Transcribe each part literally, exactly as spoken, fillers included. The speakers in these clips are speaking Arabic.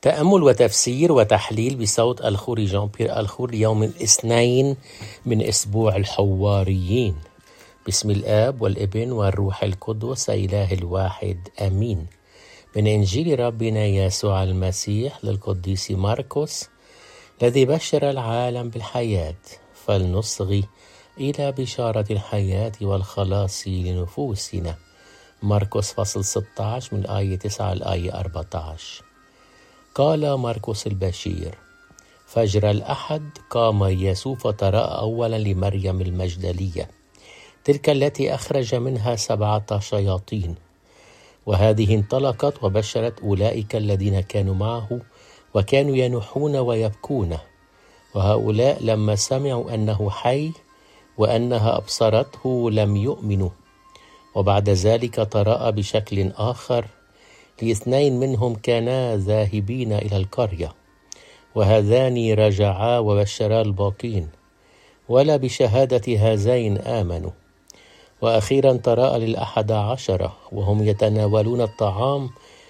تأمل وتفسير وتحليل بصوت الخوري جان بيير الخور ليوم الاثنين من أسبوع الحواريين. بسم الآب والابن والروح القدس إله الواحد آمين. من إنجيل ربنا يسوع المسيح للقديس مرقس الذي بشر العالم بالحياة، فلنصغي إلى بشارة الحياة والخلاص لنفوسنا. مرقس فصل ستة عشر من الآية تسعة الآية أربعة عشر. قال مرقس البشير: فجر الأحد قام يسوع فتراءى أولا لمريم المجدلية، تلك التي أخرج منها سبعة شياطين، وهذه انطلقت وبشرت أولئك الذين كانوا معه وكانوا ينوحون ويبكون، وهؤلاء لما سمعوا أنه حي وأنها أبصرته لم يؤمنوا. وبعد ذلك تراءى بشكل آخر لاثنين منهم كانا ذاهبين إلى القرية، وهذان رجعا وبشرا الباقين، ولا بشهادة هذين آمنوا. وأخيرا تراءى للأحد عشر وهم يتناولون الطعام،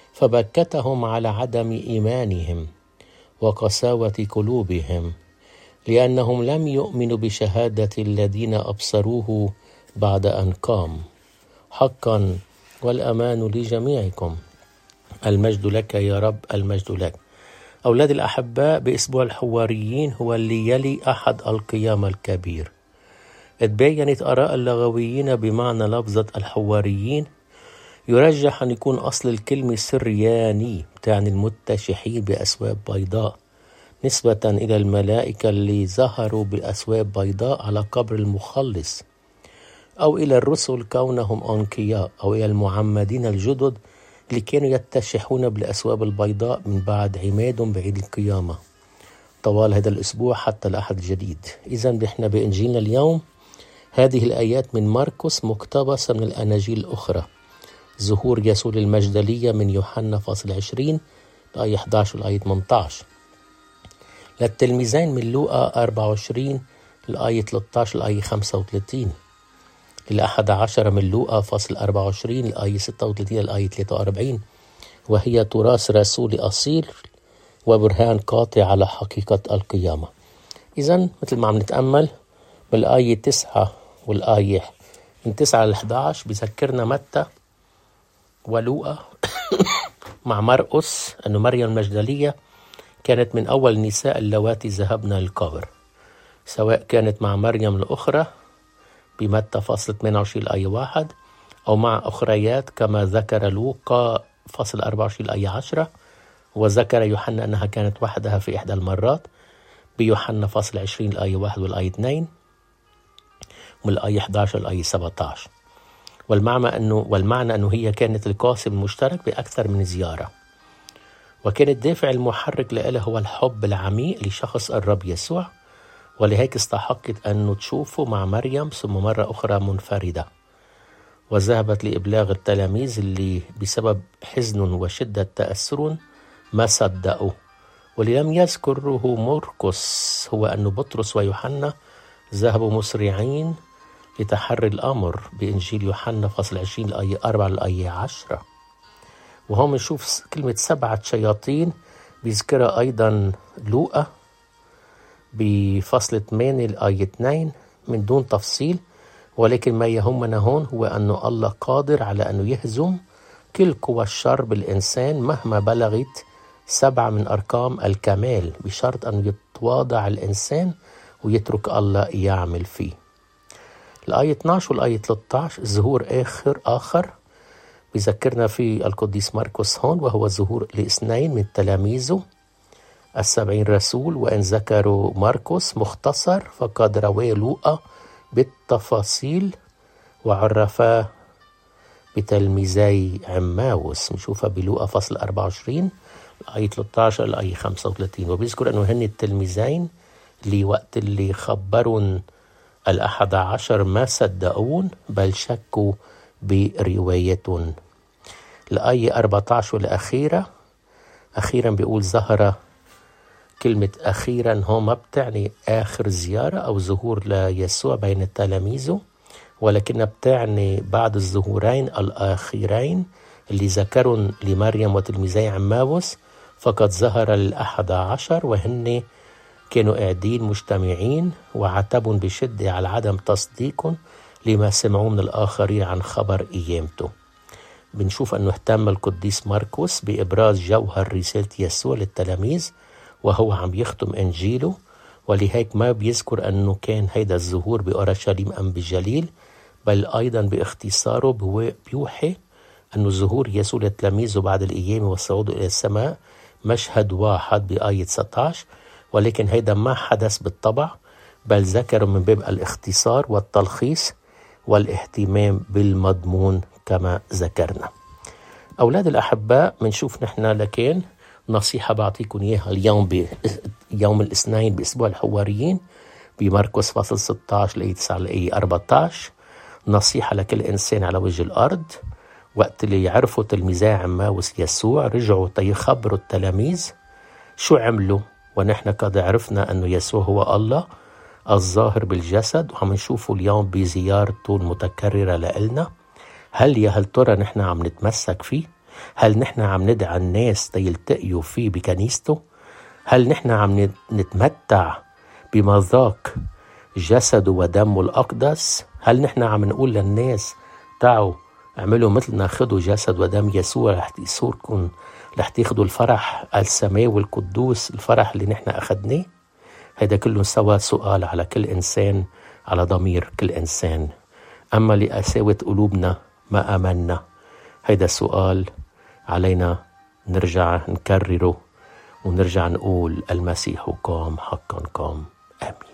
فبكتهم على عدم إيمانهم وقساوة قلوبهم، لأنهم لم يؤمنوا بشهادة الذين أبصروه بعد أن قام. حقا والأمان لجميعكم. المجد لك يا رب، المجد لك. أولاد الأحباء، بأسبوع الحواريين هو اللي يلي أحد القيامة الكبير. اتبينت آراء اللغويين بمعنى لفظة الحواريين، يرجح أن يكون أصل الكلمة سرياني، تعني المتشحين بأثواب بيضاء، نسبة إلى الملائكة اللي ظهروا بأثواب بيضاء على قبر المخلص، أو إلى الرسل كونهم أنقياء، أو إلى المعمدين الجدد اللي كانوا يتشحون بالأثواب البيضاء من بعد عمادهم بعيد القيامة طوال هذا الأسبوع حتى الأحد الجديد. إذن نحن بإنجيلنا اليوم هذه الآيات من مرقس مقتبسة من الأناجيل الأخرى. ظهور يسوع المجدلية من يوحنا فصل عشرين الآية أحد عشر والآية ثمانية عشر، للتلميذين من لوقا أربعة وعشرين الآية ثلاثة عشر الآية خمسة وثلاثين، الأحد عشر من لوقا فصل أربعة وعشرين الآية ستة وثلاثين الآية ثلاثة وأربعين، وهي تراث رسولي أصيل وبرهان قاطع على حقيقة القيامة. إذن مثل ما عم نتأمل بالآية تسعة والآية من تسعة ل أحد عشر بذكرنا متى ولوقا مع مرقس أن مريم المجدلية كانت من أول النساء اللواتي ذهبن للقبر، سواء كانت مع مريم الأخرى بمتى فصل ثمانية وعشرين الآية واحد، أو مع أخريات كما ذكر لوقا فصل أربعة وعشرين الآية عشرة، وذكر يوحنا أنها كانت وحدها في إحدى المرات بيوحنا فصل عشرين الآية واحد والآية اثنين، والآية أحد عشر الآية سبعة عشر. والمعنى أنه والمعنى أنه هي كانت القاسم المشترك بأكثر من زيارة، وكان الدافع المحرك لها هو الحب العميق لشخص الرب يسوع، ولهيك استحقت أن تشوفه مع مريم ثم مرة أخرى منفردة. وذهبت لإبلاغ التلاميذ اللي بسبب حزن وشدة تأثر ما صدقوا. واللي لم يذكره مرقس هو أن بطرس ويوحنا ذهبوا مسرعين لتحري الأمر بإنجيل يوحنا فصل عشرين الآية أربعة الآية عشرة. وهم نشوف كلمة سبعة شياطين بيذكرها أيضا لوقا بفصل ثمانية الآية اثنين من دون تفصيل، ولكن ما يهمنا هون هو أن الله قادر على أنه يهزم كل قوى الشر بالإنسان مهما بلغت سبعة من أرقام الكمال، بشرط أن يتواضع الإنسان ويترك الله يعمل فيه. الآية اثني عشر والآية ثلاثة عشر ظهور آخر آخر بذكرنا في القديس مرقس هون، وهو ظهور لاثنين من تلاميذه السبعين رسول، وإن ذكروا مرقس مختصر فقد رواه لوقا بالتفاصيل وعرفا بتلميذي عماوس. نشوفها بلوقا فصل أربعة وعشرين الآية ثلاثة عشر الآية خمسة وثلاثين، وبيذكر أنه هن التلميذين اللي وقت اللي خبرون الأحد عشر ما صدقون بل شكوا برواية. الآية أربعة عشر والأخيرة أخيرا بيقول ظهر. كلمة أخيرا هو ما بتعني آخر زيارة أو ظهور ليسوع بين التلاميذ، ولكنها بتعني بعد الظهورين الأخيرين اللي ذكروا لمريم وتلميذي عماوس فقد ظهر الأحد عشر وهن كانوا قاعدين مجتمعين وعتبوا بشدة على عدم تصديق لما سمعوا من الآخرين عن خبر قيامته. بنشوف أنه اهتم القديس مرقس بإبراز جوهر رسالة يسوع للتلاميذ وهو عم يختم إنجيله، ولهيك ما بيذكر أنه كان هيدا الظهور بأورشليم أم بجليل، بل أيضا باختصاره هو بيوحي أنه ظهور يسوع لتلاميذه بعد القيامة والصعود إلى السماء مشهد واحد بآية تسعة عشر، ولكن هيدا ما حدث بالطبع، بل ذكره من باب الاختصار والتلخيص والاهتمام بالمضمون كما ذكرنا. أولاد الأحباء، منشوف نحن لكن نصيحة بعطيكم إياها اليوم بيوم الاثنين بأسبوع الحواريين بمرقس فصل ستة عشر لآية تسعة لآية أربعة عشر. نصيحة لكل إنسان على وجه الأرض. وقت اللي يعرفوا تلميذي عماوس يسوع رجعوا تيخبروا التلاميذ شو عملوا، ونحن قد عرفنا أنه يسوع هو الله الظاهر بالجسد، وعم نشوفه اليوم بزيارته المتكررة لإلنا. هل يا هل ترى نحن عم نتمسك فيه؟ هل نحن عم ندعى الناس تيلتقيوا فيه بكنيسته؟ هل نحن عم نتمتع بمذاق جسده ودمه الأقدس؟ هل نحن عم نقول للناس تعوا اعملوا مثلنا، خدوا جسد ودم يسوع رح يصوركم، رح تاخدوا الفرح السماوي القدوس، الفرح اللي نحن أخدناه؟ هيدا كله سوا سؤال على كل إنسان، على ضمير كل إنسان. أما لقساوة قلوبنا ما آمنا، هيدا السؤال علينا نرجع نكرره ونرجع نقول المسيح قام، حقا قام. آمين.